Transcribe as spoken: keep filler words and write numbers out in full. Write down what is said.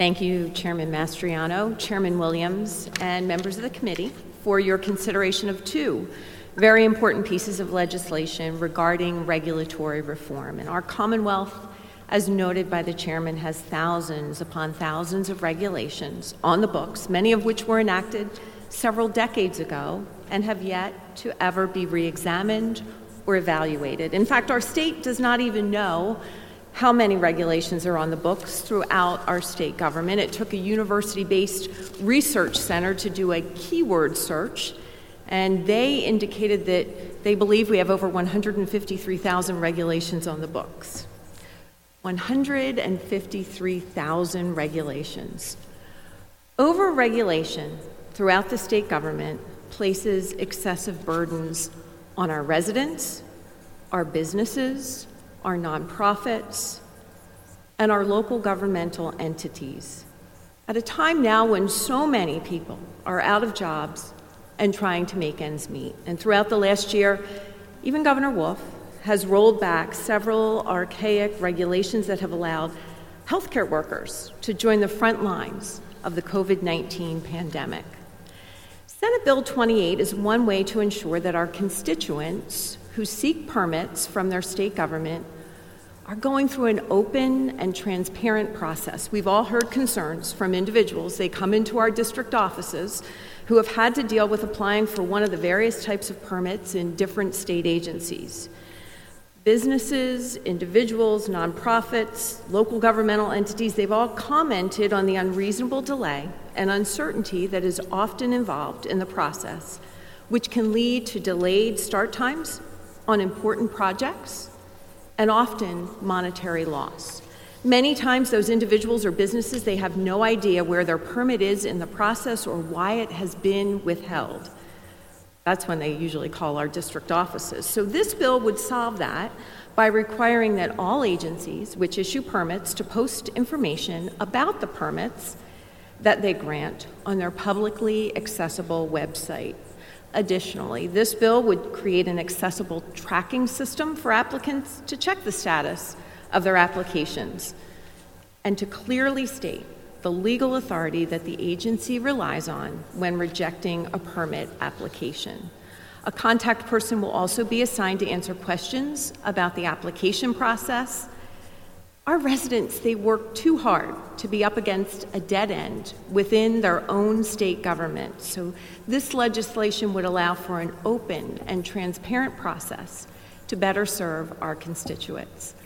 Thank you, Chairman Mastriano, Chairman Williams, and members of the committee for your consideration of two very important pieces of legislation regarding regulatory reform. And our Commonwealth, as noted by the chairman, has thousands upon thousands of regulations on the books, many of which were enacted several decades ago and have yet to ever be re-examined or evaluated. In fact, our state does not even know how many regulations are on the books throughout our state government. It took a university-based research center to do a keyword search, and they indicated that they believe we have over one hundred fifty-three thousand regulations on the books. one hundred fifty-three thousand regulations. Over-regulation throughout the state government places excessive burdens on our residents, our businesses, our nonprofits, and our local governmental entities. At a time now when so many people are out of jobs and trying to make ends meet. And throughout the last year, even Governor Wolf has rolled back several archaic regulations that have allowed healthcare workers to join the front lines of the COVID nineteen pandemic. Senate Bill twenty-eight is one way to ensure that our constituents who seek permits from their state government are going through an open and transparent process. We've all heard concerns from individuals. They come into our district offices who have had to deal with applying for one of the various types of permits in different state agencies. Businesses, individuals, nonprofits, local governmental entities, they've all commented on the unreasonable delay and uncertainty that is often involved in the process, which can lead to delayed start times on important projects and often monetary loss. Many times those individuals or businesses, they have no idea where their permit is in the process or why it has been withheld. That's when they usually call our district offices. So this bill would solve that by requiring that all agencies which issue permits to post information about the permits that they grant on their publicly accessible website. Additionally, this bill would create an accessible tracking system for applicants to check the status of their applications and to clearly state the legal authority that the agency relies on when rejecting a permit application. A contact person will also be assigned to answer questions about the application process. Our residents, they work too hard to be up against a dead end within their own state government. So this legislation would allow for an open and transparent process to better serve our constituents.